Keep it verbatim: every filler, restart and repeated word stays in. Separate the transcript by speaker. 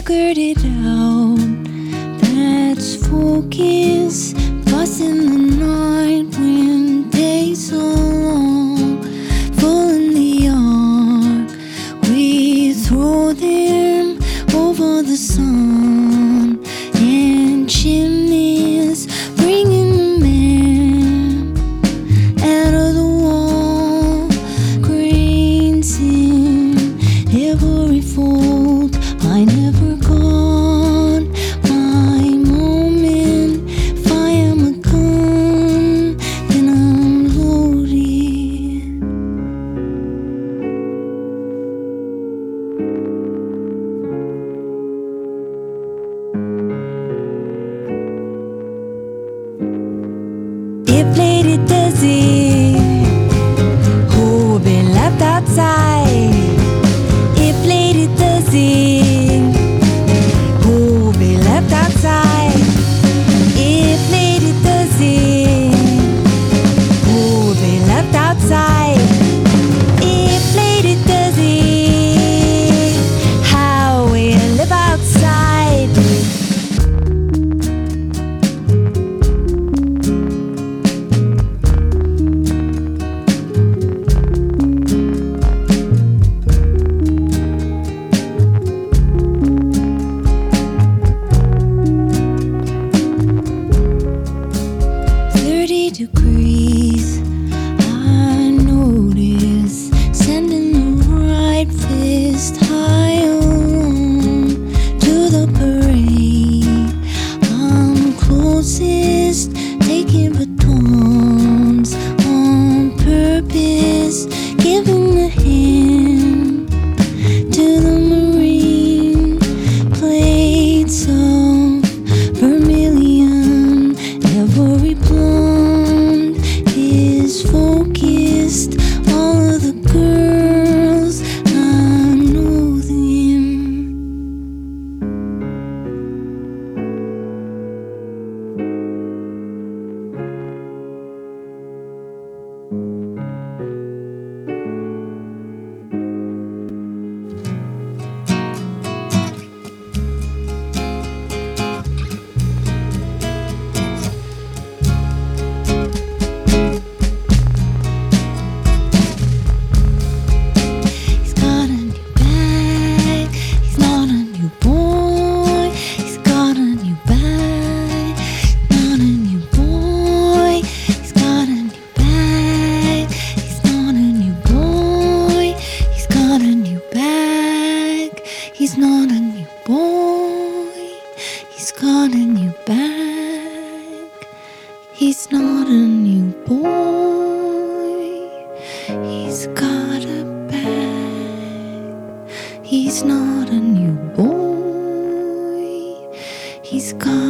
Speaker 1: figured it out. That's focus, busting the night when days so long. Full in the arc, we throw them over the sun and chimneys, bringing the man out of the wall. Grains in every fold, I never got my moment. If I am a gun, then I'm loaded. It played it does it, who been left outside. It played it does it, who be left outside. It played it does it, who be left outside. It played it does it, how we live outside. thirty degrees, I notice, sending the right fist high along to the parade. I'm closest, taking batons on purpose, giving the hand to the marine. Plates of vermilion, every blonde is focused. All of the girls, I know them. He's got a new bag, he's not a new boy. He's got a new bag, not a new boy. He's got a new bag, he's not a new boy. He's got a new bag, he's not a new boy. He's got a new bag, he's not a new boy. He's got a bag, he's not a new boy. He's got